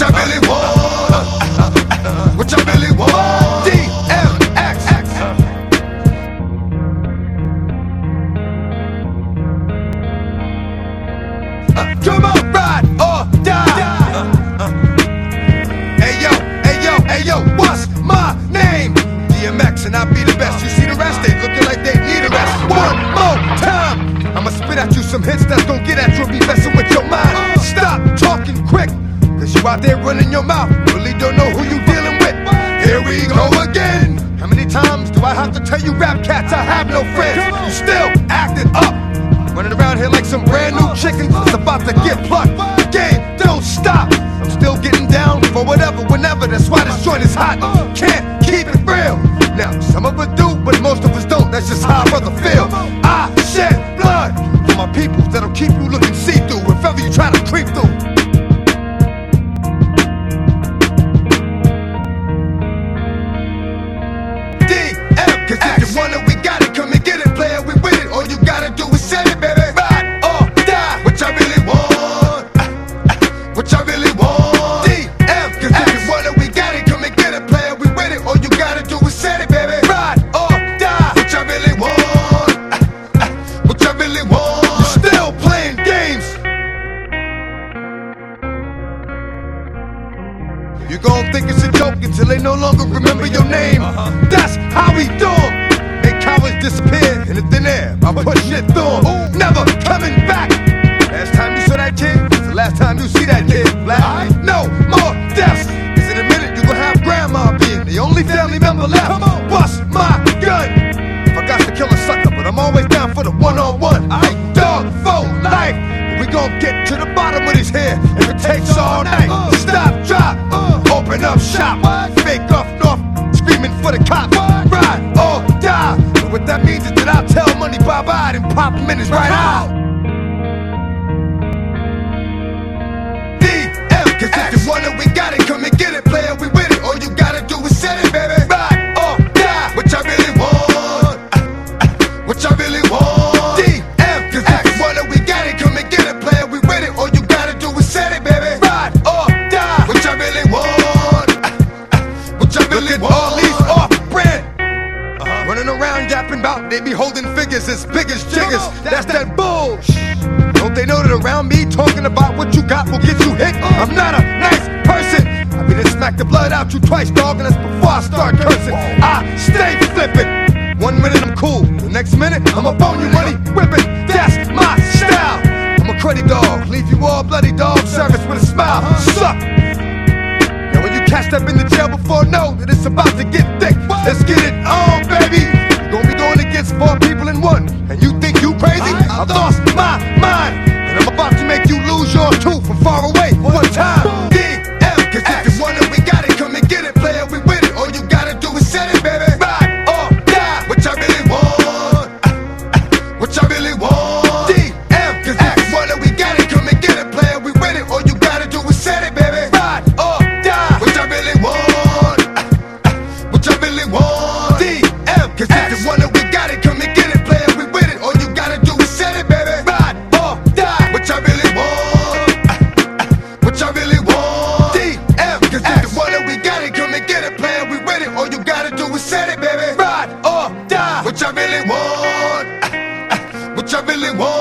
I really want. What I really want. DMX. Come on, ride or die. Hey yo, what's my name? DMX, and I be the best. You see the rest, they looking like they need a rest. One more time, I'ma spit at you some hits that's gon' get at you and be messing with your mind. Stop talking quick, cause you out there running your mouth, really don't know who you dealing with. Here we go again. How many times do I have to tell you rap cats I have no friends? You still acting up, running around here like some brand new chicken that's about to get plucked. The game don't stop, I'm still getting down for whatever, whenever. That's why this joint is hot, can't keep it real. Now, some of us do, but most of us don't. That's just how I rather feel. I shed blood for my peoples that'll keep you looking see-through if ever you try to creep through. DM, cause if you want it, we got it. Come and get it, player, we with it. All you gotta do is say it, baby. Ride or die, which I really want. Which I really want. DM, cause if you want it, we got it. Come and get it, player, we with it. All you gotta do is say it, baby. Ride or die, which I really want. Which I really want. You're still playing games. You gon' think it's a joke until they no longer remember your name. That's how we do 'em. Make cowards disappear in the thin air. I put shit through 'em. Never coming back. Last time you saw that kid is the last time you see that kid. Black. No more deaths. Cause in a minute you gon' have grandma being the only family member left. Bust my gun if I got to kill a sucker, but I'm always down for the one-on-one. Dog for life. We gon' get to the bottom of this here if it takes all night. Stop, drop, open up shop. Fake off north, screaming for the cops. Ride or die. And what that means is that I'll tell money bye-bye and pop him in his right eye. DM, cause if you want it, we got it. Come and get it, player, we with it. All you gotta do is set it, baby. Ride or die, which I really want. Which I really want. DM, cause if you want it, we got it. Come and get it, player, we with it. All you gotta do is set it, baby. Ride or die, which I really want. Which I really want. All these off-brand running around yapping about they be holding figures as big as jiggers. That's that bullshit. Don't they know that around me talking about what you got will get you hit? I'm not a nice person. I be to smack the blood out you twice, dog, and that's before I start cursing. I stay flipping. 1 minute I'm cool, the next minute I'm up on you, money whipping. That's my style. I'm a cruddy dog, leave you all bloody, dog. Service with a smile. Suck. Now when you catch up in the jail before, know that it's about to get thick. Let's get it on, baby. You gon' be going against 4 people in one, and you think you crazy? I've lost my mind, and I'm about to make you lose yours too from far away. One time. DM, cause if you want it, we got it. Come and get it, player, we with it. All you gotta do is set it, baby. Ride or die, which I really want. Which I really want. DM, cause if you want it, we got it. Come and get it, player, we with it. All you gotta do is set it, baby. Ride or die, which I really want. Which I really want. DM, cause if you want it, we got it. Come and get it, player, we with it. All you gotta do is set it, baby. Ride or die, which I really want. Which I really want. DM, cause if you want it, we got it. Come and get it, player, we with it. All you gotta do is set it, baby. Ride or die, which I really want. Which I really want.